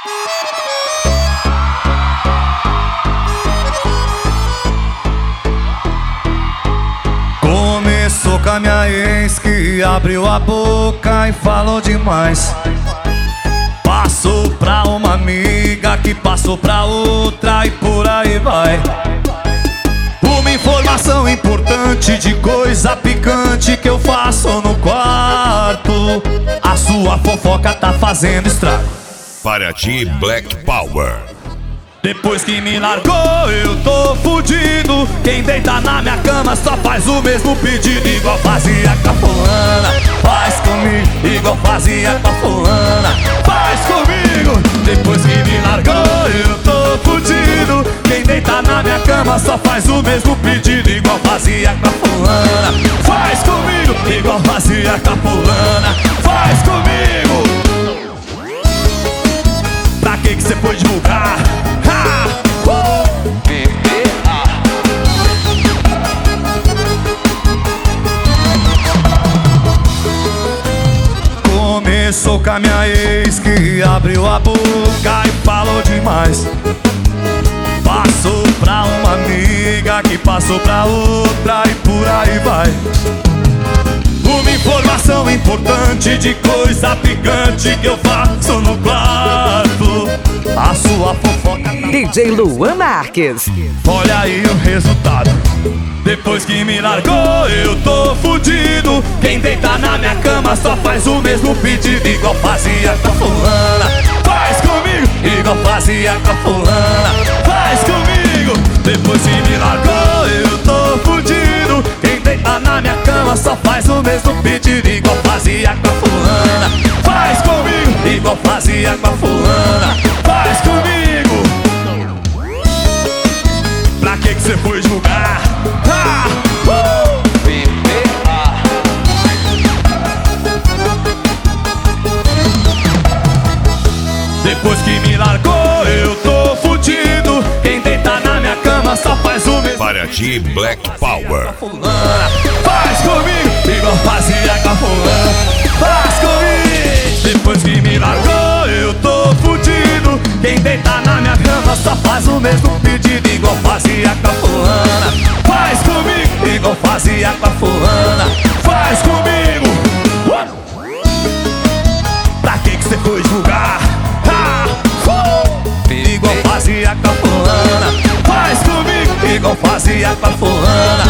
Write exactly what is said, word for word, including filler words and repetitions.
Começou com a minha ex que abriu a boca e falou demais. Passou pra uma amiga que passou pra outra e por aí vai. Uma informação importante de coisa picante que eu faço no quarto. A sua fofoca tá fazendo estrago. Paraty Black Power. Depois que me largou eu tô fudido. Quem deita na minha cama só faz o mesmo pedido. Igual fazia com a fulana, faz comigo. Igual fazia com a fulana, faz comigo. Depois que me largou eu tô fudido. Quem deita na minha cama só faz o mesmo pedido. Igual fazia com a fulana, faz comigo. Igual fazia com a fulana, faz comigo. Pra que que cê foi divulgar? Começou com a minha ex que abriu a boca e falou demais. Passou pra uma amiga que passou pra outra e por aí vai. Uma informação importante de coisa picante que eu faço no quarto. A sua fofoca tá... D J Luan Marques. Olha aí o resultado. Depois que me largou eu tô fudido. Quem deita na minha cama só faz o mesmo pedido. Igual fazia com a fulana, faz comigo. Igual fazia com a fulana, faz comigo. Depois que me largou eu tô fudido. Quem deita na minha cama só faz o mesmo pedido. Igual fazia com a fulana, faz comigo. Igual fazia com a fulana, faz comigo. Pra que que cê foi julgar? Ah, uh! Depois que me largou eu tô fudido. Quem deita na minha cama só faz o mesmo. Paraty Black Power. Faz comigo, igual fazia com a fulana, faz comigo. Depois que me largou eu tô fudido. Quem deita na minha cama só faz o mesmo pedido. Igual fazia com a fulana, faz comigo. Igual fazia com a fulana, faz comigo. Pra que que cê foi julgar? Ah, uh! Igual fazia com a fulana, faz comigo. Igual fazia com a fulana,